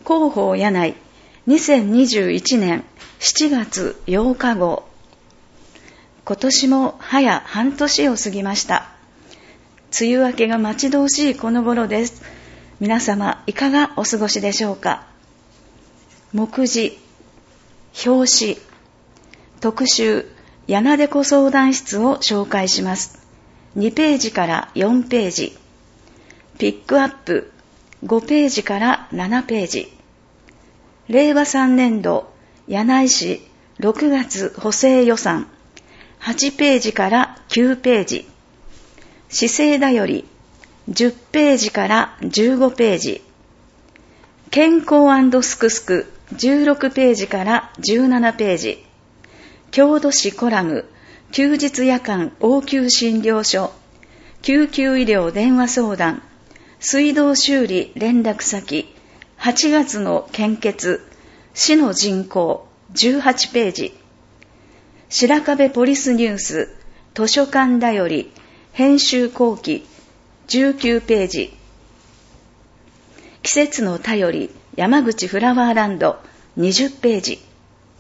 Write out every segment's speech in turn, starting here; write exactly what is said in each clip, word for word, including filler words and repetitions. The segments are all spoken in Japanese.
広報柳井にせんにじゅういちねんしちがつようか号。今年も早半年を過ぎました。梅雨明けが待ち遠しいこの頃です。皆様いかがお過ごしでしょうか。目次、表紙、特集、やなでこ相談室を紹介します。にページからよんページ、ピックアップ、ごページからななページ、れいわさんねんど柳井市ろくがつ補正予算、はちページからきゅうページ、市政だよりじゅっページからじゅうごページ、健康&すくすくじゅうろくページからじゅうななページ、郷土史コラム休日夜間応急診療所救急医療電話相談水道修理連絡先はちがつの献血市の人口じゅうはちページ、白壁ポリスニュース図書館だより編集後期じゅうきゅうページ、季節の便り山口フラワーランドにじゅっページ。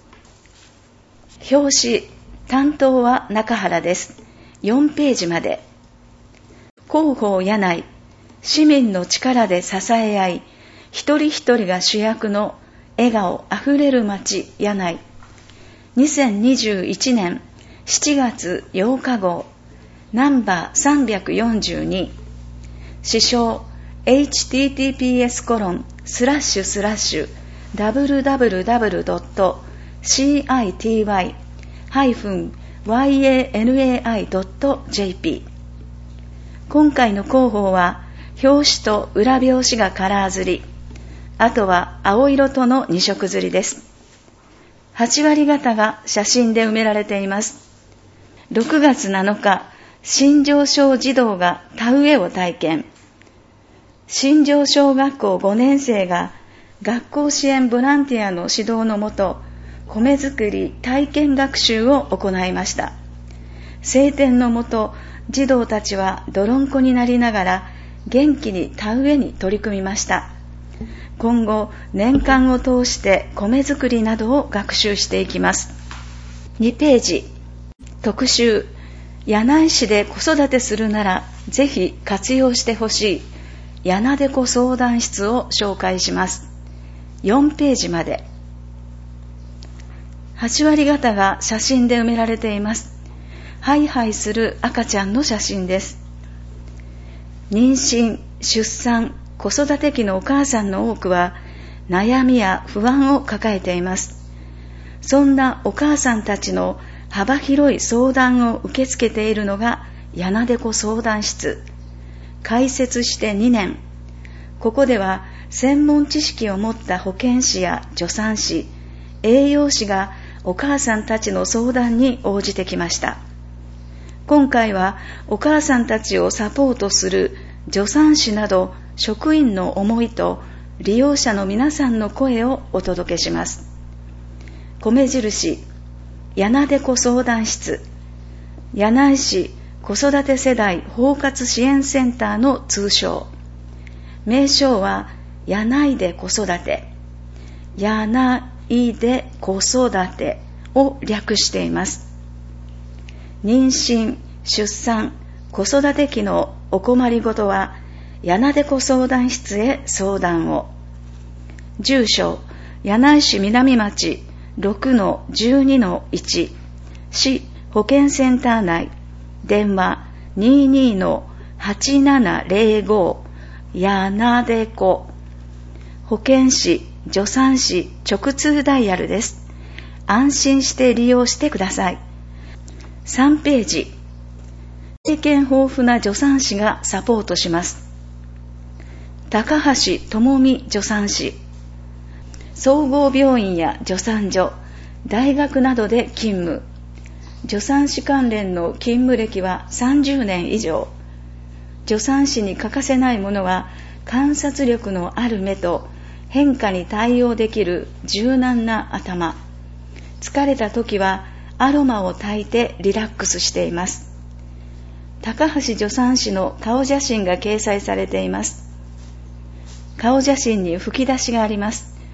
表紙担当は中原です。よんページまで。広報柳井、市民の力で支え合い、一人一人が主役の笑顔あふれる街柳井。にせんにじゅういちねんしちがつようか号、ナンバーさんびゃくよんじゅうに。支障 エイチティーティーピーエス コロンスラッシュスラッシュダブリューダブリューダブリュードットシーアイティーワイハイフンワイエーエヌエーアイドットジェーピー。今回の広報は表紙と裏表紙がカラー刷り、あとは青色とのに色刷りです。はちわり方が写真で埋められています。ろくがつなのか、新庄小児童が田植えを体験。新庄小学校ごねん生が学校支援ボランティアの指導のもと、米作り体験学習を行いました。晴天のもと、児童たちは泥んこになりながら元気に田植えに取り組みました。今後、年間を通して米作りなどを学習していきます。にページ、特集、柳井市で子育てするならぜひ活用してほしいやなでこ相談室を紹介します。よんページまで。はちわり方が写真で埋められています。ハイハイする赤ちゃんの写真です。妊娠、出産、子育て期のお母さんの多くは悩みや不安を抱えています。そんなお母さんたちの幅広い相談を受け付けているのがやなでこ相談室。開設してにねん。ここでは専門知識を持った保健師や助産師、栄養士がお母さんたちの相談に応じてきました。今回はお母さんたちをサポートする助産師など職員の思いと利用者の皆さんの声をお届けします。米印、やなでこ相談室、柳井市子育て世代包括支援センターの通称。名称はやないで子育て、やないで子育てを略しています。妊娠、出産、子育て期のお困りごとはやなでこ相談室へ相談を。住所、柳井市南町 ろくのじゅうにのいち、市保健センター内、電話 にじゅうにのはちななぜろご、やなでこ。保健師、助産師直通ダイヤルです。安心して利用してください。さんページ、経験豊富な助産師がサポートします。高橋智美助産師、総合病院や助産所、大学などで勤務。助産師関連の勤務歴はさんじゅうねん以上。助産師に欠かせないものは観察力のある目と変化に対応できる柔軟な頭。疲れた時はアロマを焚いてリラックスしています。高橋助産師の顔写真が掲載されています。顔写真に吹き出しがあります。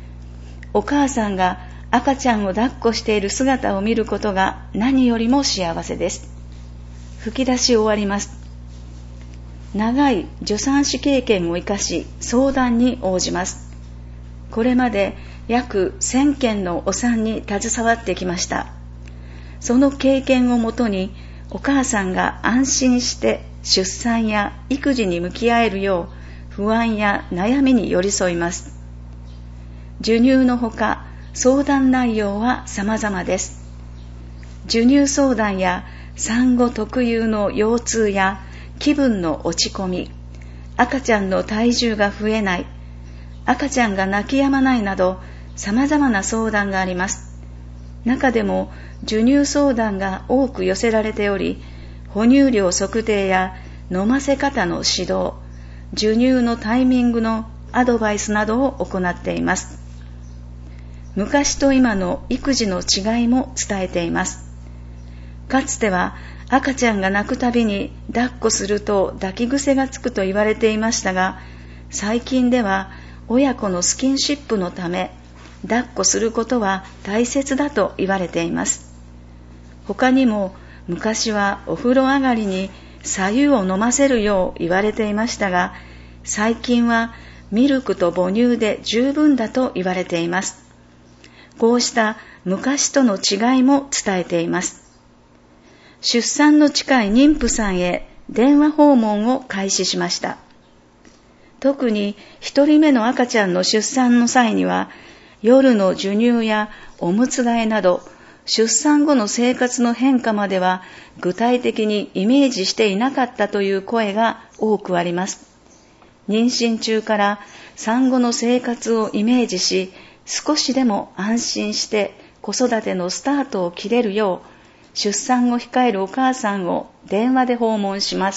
お母さんが赤ちゃんを抱っこしている姿を見ることが何よりも幸せです。吹き出し終わります。長い助産師経験を生かし相談に応じます。これまで約せんけんのお産に携わってきました。その経験をもとにお母さんが安心して出産や育児に向き合えるよう不安や悩みに寄り添います。授乳のほか相談内容は様々です。授乳相談や産後特有の腰痛や気分の落ち込み、赤ちゃんの体重が増えない、赤ちゃんが泣き止まないなど様々な相談があります。中でも授乳相談が多く寄せられており、哺乳量測定や飲ませ方の指導、授乳のタイミングのアドバイスなどを行っています。昔と今の育児の違いも伝えています。かつては赤ちゃんが泣くたびに抱っこすると抱き癖がつくと言われていましたが、最近では親子のスキンシップのため抱っこすることは大切だと言われています。他にも昔はお風呂上がりに白湯を飲ませるよう言われていましたが、最近はミルクと母乳で十分だと言われています。こうした昔との違いも伝えています。出産の近い妊婦さんへ電話訪問を開始しました。特に一人目の赤ちゃんの出産の際には、夜の授乳やおむつ替えなど、出産後の生活の変化までは具体的にイメージしていなかったという声が多くあります。妊娠中から産後の生活をイメージし、少しでも安心して子育てのスタートを切れるよう、出産を控えるお母さんを電話で訪問します。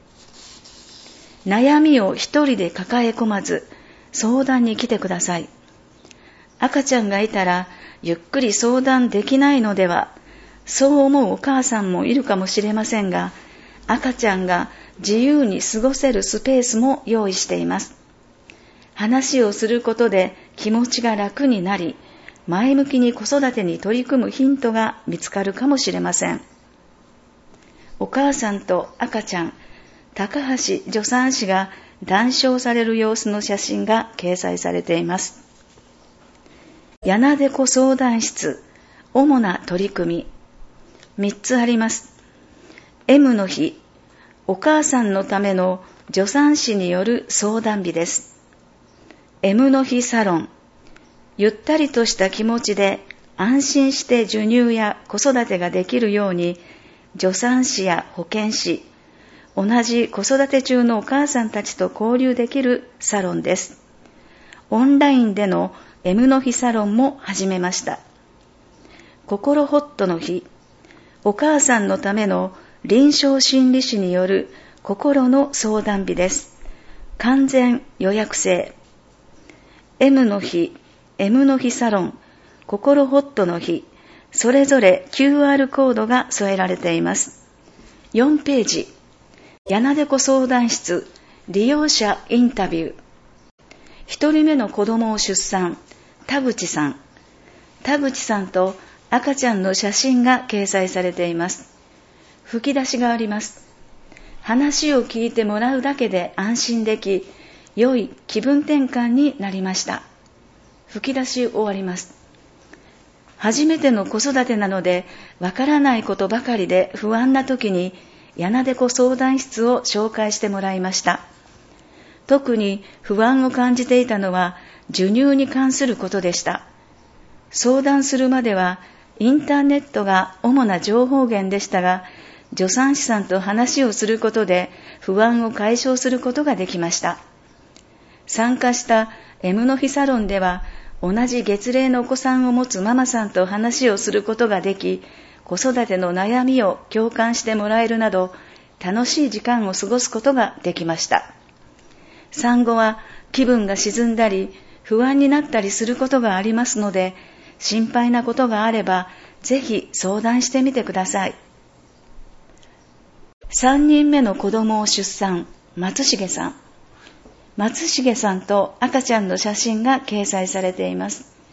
悩みを一人で抱え込まず、相談に来てください。赤ちゃんがいたらゆっくり相談できないのでは、そう思うお母さんもいるかもしれませんが、赤ちゃんが自由に過ごせるスペースも用意しています。話をすることで気持ちが楽になり、前向きに子育てに取り組むヒントが見つかるかもしれません。お母さんと赤ちゃん、高橋助産師が談笑される様子の写真が掲載されています。やなでこ相談室、主な取り組み、みっつあります。M の日、お母さんのための助産師による相談日です。M の日サロン、ゆったりとした気持ちで安心して授乳や子育てができるように、助産師や保健師、同じ子育て中のお母さんたちと交流できるサロンです。オンラインでの M の日サロンも始めました。心ホットの日、お母さんのための臨床心理士による心の相談日です。完全予約制。M の日、M の日サロン、心ホットの日、それぞれ キューアール コードが添えられています。よんページ、やなでこ相談室、利用者インタビュー。一人目の子供を出産、田口さん。田口さんと赤ちゃんの写真が掲載されています。吹き出しがあります。話を聞いてもらうだけで安心でき、良い気分転換になりました。吹き出し終わります。初めての子育てなので、わからないことばかりで不安な時に、やなでこ相談室を紹介してもらいました。特に不安を感じていたのは、授乳に関することでした。相談するまでは、インターネットが主な情報源でしたが、助産師さんと話をすることで不安を解消することができました。参加した M の日サロンでは、同じ月齢のお子さんを持つママさんと話をすることができ、子育ての悩みを共感してもらえるなど、楽しい時間を過ごすことができました。産後は気分が沈んだり、不安になったりすることがありますので、心配なことがあれば、ぜひ相談してみてください。さんにんめの子供を出産、松重さん。松重さんと赤ちゃんの写真が掲載されています。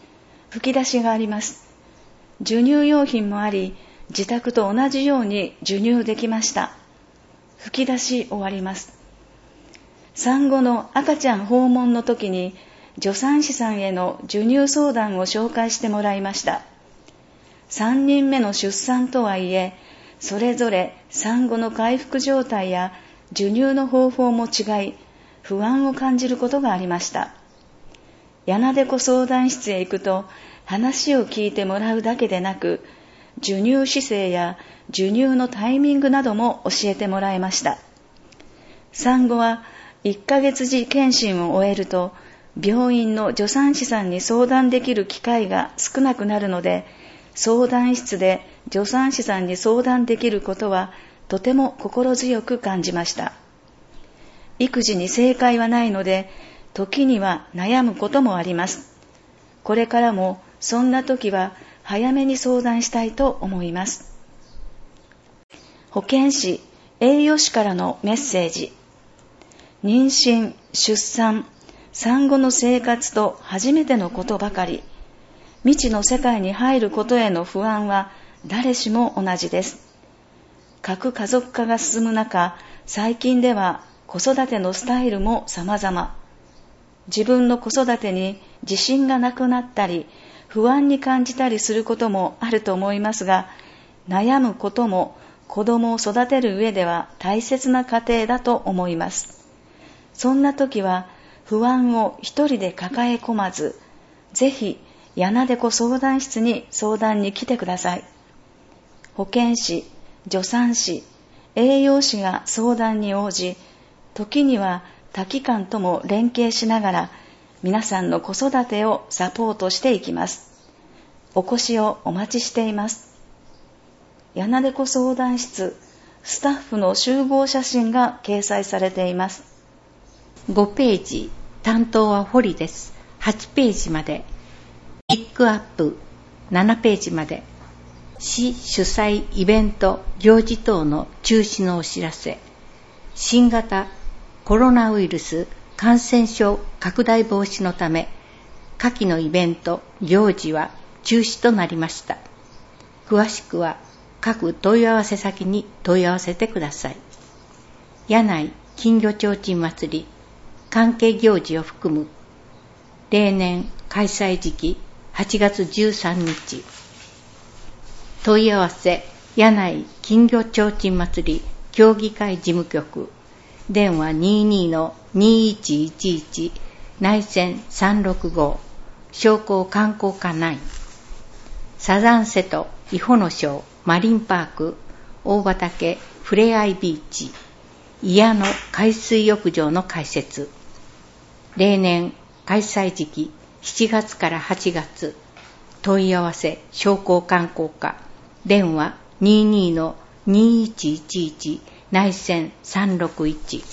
吹き出しがあります。授乳用品もあり、自宅と同じように授乳できました。吹き出し終わります。産後の赤ちゃん訪問の時に助産師さんへの授乳相談を紹介してもらいました。さんにんめの出産とはいえ、それぞれ産後の回復状態や授乳の方法も違い、不安を感じることがありました。柳手子相談室へ行くと、話を聞いてもらうだけでなく、授乳姿勢や授乳のタイミングなども教えてもらいました。産後はいっかげつじ検診を終えると、病院の助産師さんに相談できる機会が少なくなるので、相談室で助産師さんに相談できることはとても心強く感じました。育児に正解はないので、時には悩むこともあります。これからもそんな時は早めに相談したいと思います。保健師、栄養士からのメッセージ。妊娠、出産、産後の生活と初めてのことばかり。未知の世界に入ることへの不安は誰しも同じです。核家族化が進む中、最近では子育てのスタイルも様々。自分の子育てに自信がなくなったり、不安に感じたりすることもあると思いますが、悩むことも子供を育てる上では大切な過程だと思います。そんな時は不安を一人で抱え込まず、ぜひ柳手子相談室に相談に来てください。保健師、助産師、栄養士が相談に応じ、時には多機関とも連携しながら、皆さんの子育てをサポートしていきます。お越しをお待ちしています。柳手子相談室、スタッフの集合写真が掲載されています。 ごページ、担当は堀です。はちページまで。ピックアップ、ななページまで。市主催イベント、行事等の中止のお知らせ。新型コロナウイルス感染症拡大防止のため、下記のイベント、行事は中止となりました。詳しくは各問い合わせ先に問い合わせてください。柳井金魚ちょうちん祭り、関係行事を含む、例年開催時期はちがつじゅうさんにち。問い合わせ、柳井金魚ちょうちん祭り協議会事務局、電話 にじゅうに の にいちいちいち 内線さんろくご、商工観光課内、サザン瀬戸伊保の庄マリンパーク大畑ふれあいビーチ、伊谷の海水浴場の開設。例年開催時期しちがつからはちがつ。問い合わせ商工観光課、電話 にじゅうに の にいちいちいち 内線さんろくいち。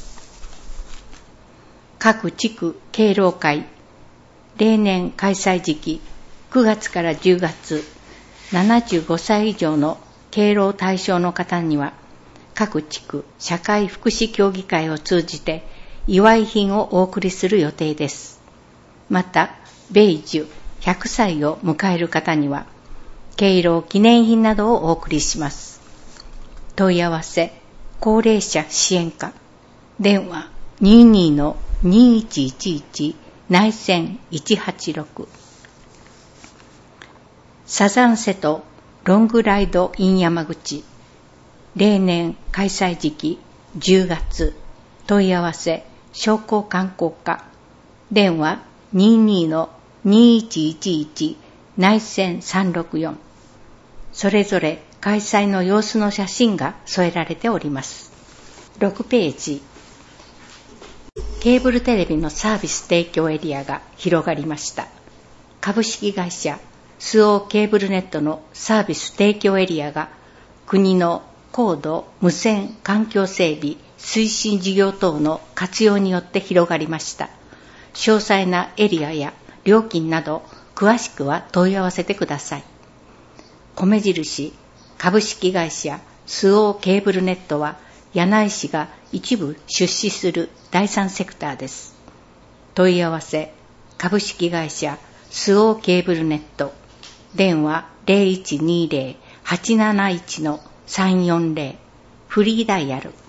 各地区敬老会、例年開催時期くがつからじゅうがつ。ななじゅうごさい以上の敬老対象の方には、各地区社会福祉協議会を通じて祝い品をお送りする予定です。また、米寿ひゃくさいを迎える方には、敬老記念品などをお送りします。問い合わせ、高齢者支援課、電話 にじゅうに の にいちいちいち 内線いちはちろく。サザン瀬戸ロングライド in 山口、例年開催時期じゅうがつ。問い合わせ商工観光課、電話 にじゅうに の にいちいちいち 内線さんろくよん。それぞれ開催の様子の写真が添えられております。ろくページ、ケーブルテレビのサービス提供エリアが広がりました。株式会社スオーケーブルネットのサービス提供エリアが国の高度無線環境整備推進事業等の活用によって広がりました。詳細なエリアや料金など詳しくは問い合わせてください。米印株式会社スオーケーブルネットは柳井市が一部出資する第三セクターです。問い合わせ株式会社スオーケーブルネット、電話 ゼロいちにゼロ はちなないち さんよんゼロ、フリーダイヤル。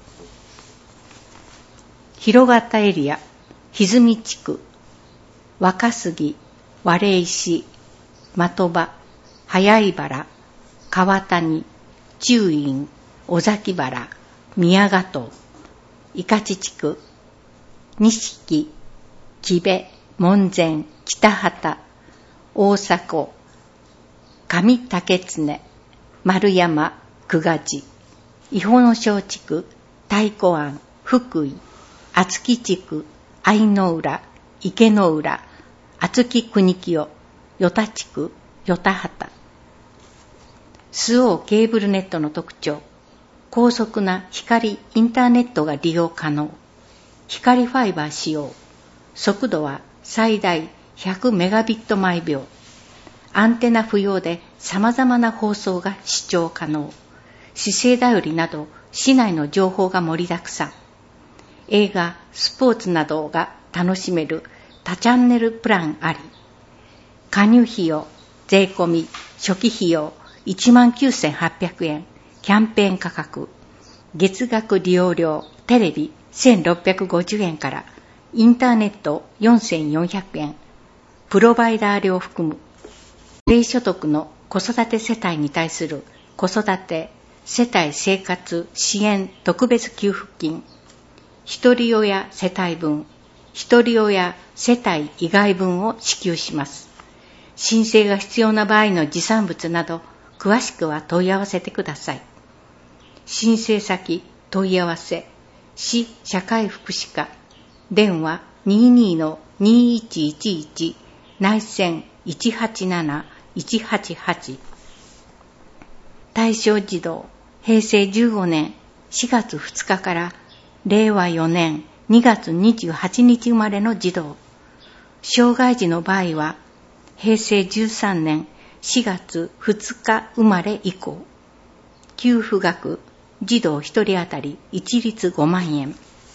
広がったエリア、歪み地区、若杉、割石、的場、早井原、川谷、中院、尾崎原、宮ヶ島、伊勝地区、錦、木部、門前、北畑、大迫、上竹常、丸山、久我寺、伊保野小地区、太鼓庵、福井、厚木地区、愛の浦、池の浦、厚木国清、与田地区、与田畑。スオーケーブルネットの特徴、高速な光インターネットが利用可能。光ファイバー使用。速度は最大ひゃくメガビット毎秒。アンテナ不要で様々な放送が視聴可能。市政だよりなど市内の情報が盛りだくさん。映画、スポーツなどが楽しめる多チャンネルプランあり。加入費用、税込み、初期費用いちまんきゅうせんはっぴゃくえん、キャンペーン価格。月額利用料、テレビせんろっぴゃくごじゅうえんから、インターネットよんせんよんひゃくえん、プロバイダー料含む。低所得の子育て世帯に対する子育て世帯生活支援特別給付金、一人親世帯分、一人親世帯以外分を支給します。申請が必要な場合の持産物など、詳しくは問い合わせてください。申請先問い合わせ、市社会福祉課、電話 にじゅうに の にいちいちいち、内線いちはちなな いちはちはち。対象児童、平成じゅうごねんしがつふつかかられいわよねんにがつにじゅうはちにち生まれの児童。障害児の場合は、平成じゅうさんねんしがつふつか生まれ以降。給付額、児童ひとり当たり一律ごまんえん。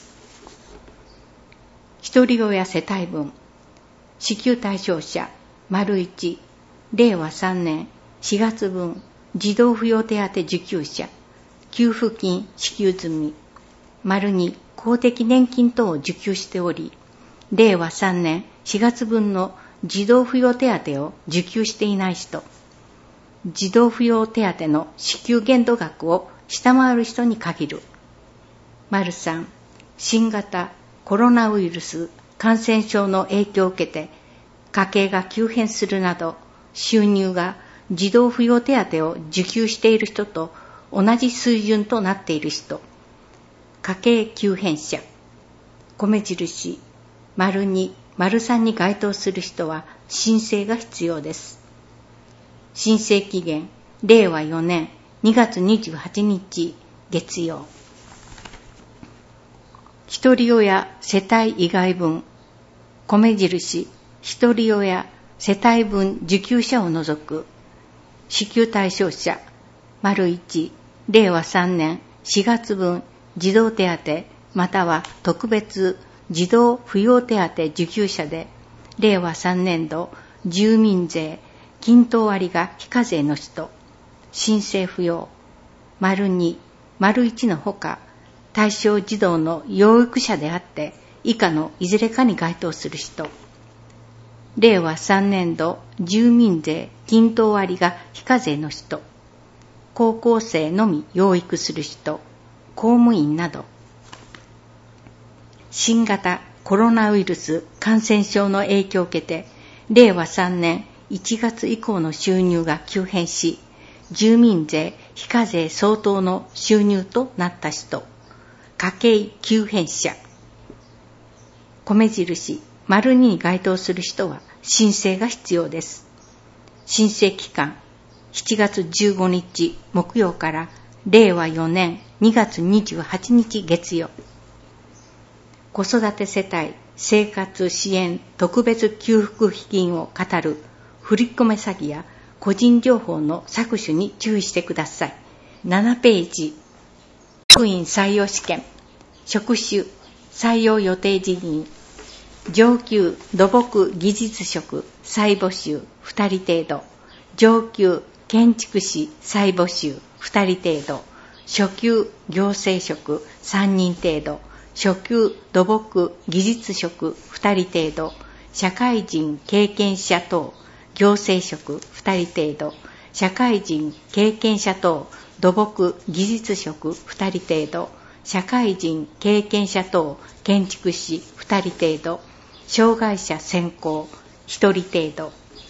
一人親世帯分、支給対象者、丸一、れいわさんねんしがつ分、児童扶養手当受給者、給付金支給済み、丸に、公的年金等を受給しており、れいわさんねんしがつ分の児童扶養手当を受給していない人、児童扶養手当の支給限度額を下回る人に限る。丸さん、新型コロナウイルス感染症の影響を受けて家計が急変するなど収入が児童扶養手当を受給している人と同じ水準となっている人、家計急変者、米印、丸に、丸さんに該当する人は申請が必要です。申請期限、れいわよねんにがつにじゅうはちにち月曜。一人親世帯以外分、米印、一人親世帯分受給者を除く、支給対象者、丸一、れいわさんねんしがつ分児童手当または特別児童扶養手当受給者で、れいわさんねんど住民税、均等割が非課税の人、申請不要、丸に、丸いちのほか、対象児童の養育者であって、以下のいずれかに該当する人、れいわさんねんど住民税、均等割が非課税の人、高校生のみ養育する人、公務員など、新型コロナウイルス感染症の影響を受けて、れいわさんねんいちがつ以降の収入が急変し、住民税非課税相当の収入となった人、家計急変者、米印、丸にに該当する人は申請が必要です。申請期間、しちがつじゅうごにち木曜かられいわよねんにがつにじゅうはちにち月曜。子育て世帯生活支援特別給付金を語る振り込め詐欺や個人情報の搾取に注意してください。ななページ、職員採用試験、職種、採用予定人員、 上級土木技術職再募集ふたり程度、上級建築士再募集ふたり程度、初級行政職さんにん程度、初級土木技術職ふたり程度、社会人経験者等行政職ふたり程度、社会人経験者等土木技術職ふたり程度、社会人経験者等建築士ふたり程度、障害者専攻ひとり程度。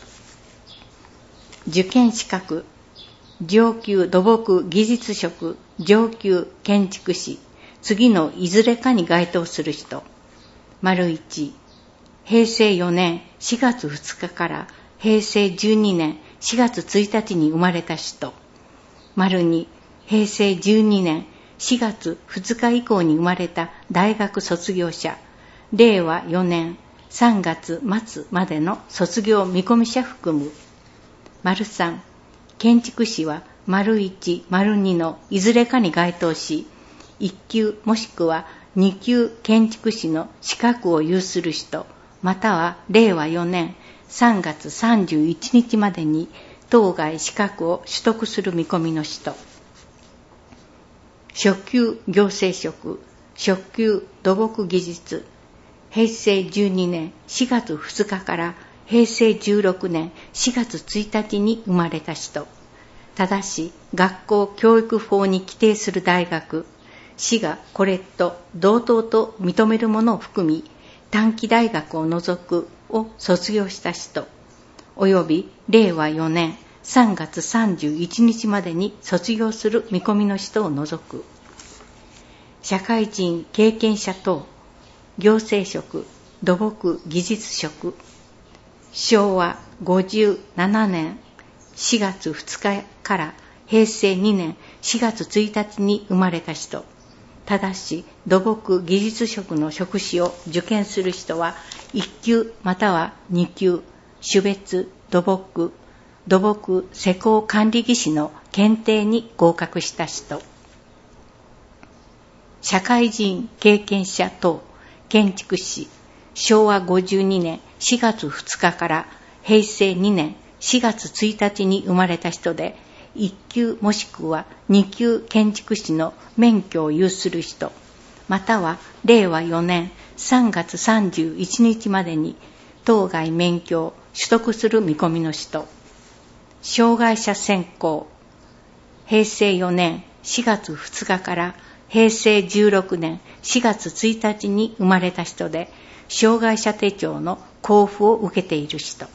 受験資格、上級土木技術職、上級建築士、次のいずれかに該当する人。丸いち、平成よねんしがつふつかから平成じゅうにねんしがつついたちに生まれた人。丸に、平成じゅうにねんしがつふつか以降に生まれた大学卒業者。れいわよねんさんがつ末までの卒業見込み者含む。丸さん、建築士は丸いち、丸にのいずれかに該当し、いっ級もしくはに級建築士の資格を有する人、またはれいわよねんさんがつさんじゅういちにちまでに当該資格を取得する見込みの人。初級行政職、初級土木技術、平成じゅうにねんしがつふつかから平成じゅうろくねんしがつついたちに生まれた人。ただし、学校教育法に規定する大学、市がこれと同等と認めるものを含み、短期大学を除くを卒業した人、およびれいわよねんさんがつさんじゅういちにちまでに卒業する見込みの人を除く。社会人経験者等、行政職、土木技術職、しょうわごじゅうななねんしがつふつかから平成にねんしがつついたちに生まれた人。ただし、土木技術職の職種を受験する人はいっ級またはに級、種別土木、土木施工管理技師の検定に合格した人。社会人経験者等、建築士、しょうわごじゅうにねんしがつふつかから平成にねんしがつついたちに生まれた人で、いっ級もしくはに級建築士の免許を有する人、またはれいわよねんさんがつさんじゅういちにちまでに当該免許を取得する見込みの人。障害者専攻、平成よねんしがつふつかから平成じゅうろくねんしがつついたちに生まれた人で、障害者手帳の交付を受けている人。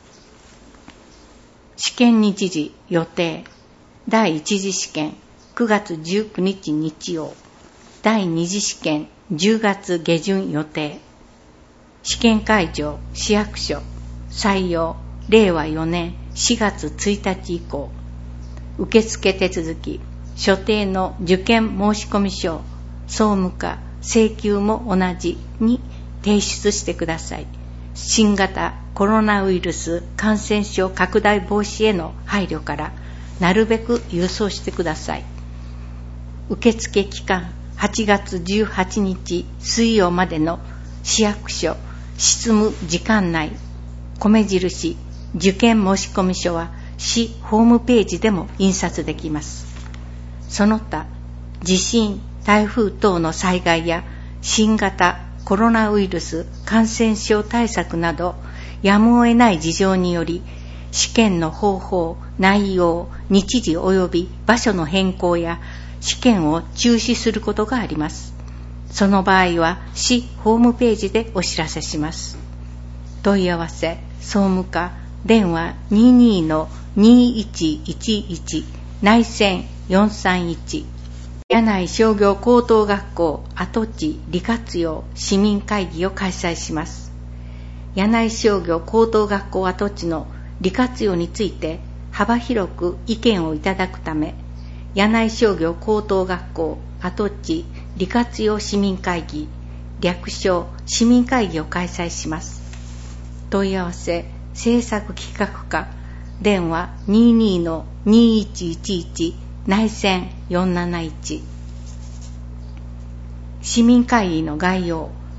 試験日時予定。だいいち次試験くがつじゅうくにち日曜。だいに次試験じゅうがつ下旬予定。試験会場市役所。採用れいわよねんしがつついたち以降。受付手続き、所定の受験申込書、総務課、請求も同じに提出してください。新型コロナウイルス感染症拡大防止への配慮からなるべく郵送してください。受付期間はちがつじゅうはちにち水曜までの市役所執務時間内、米印受験申込書は市ホームページでも印刷できます。その他、地震、台風等の災害や新型コロナウイルス感染症対策などやむを得ない事情により試験の方法、内容、日時及び場所の変更や試験を中止することがあります。その場合は市ホームページでお知らせします。問い合わせ、総務課、電話 にじゅうにのにいちいちいち 内線よんさんいち。柳井商業高等学校跡地利活用市民会議を開催します。柳井商業高等学校跡地の利活用について幅広く意見をいただくため、柳井商業高等学校跡地利活用市民会議、略称市民会議を開催します。問い合わせ、政策企画課、電話 にじゅうにのにいちいちいち 内線よんなないち。市民会議の概要。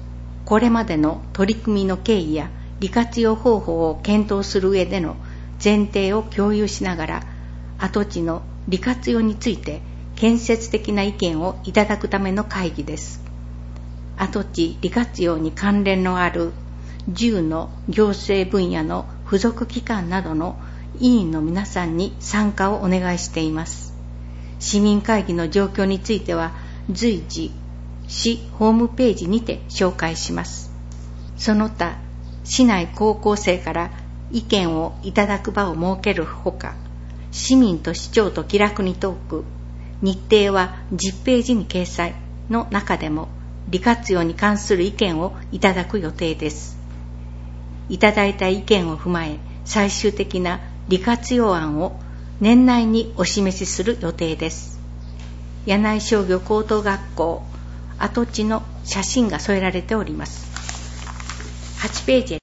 これまでの取り組みの経緯や利活用方法を検討する上での前提を共有しながら、跡地の利活用について建設的な意見をいただくための会議です。跡地利活用に関連のあるじゅうの行政分野の付属機関などの委員の皆さんに参加をお願いしています。市民会議の状況については随時市ホームページにて紹介します。その他、市内高校生から意見をいただく場を設けるほか、市民と市長と気楽にトーク、日程はじゅっページに掲載の中でも利活用に関する意見をいただく予定です。いただいた意見を踏まえ、最終的な利活用案を年内にお示しする予定です。柳井商業高等学校跡地の写真が添えられております。はちページへ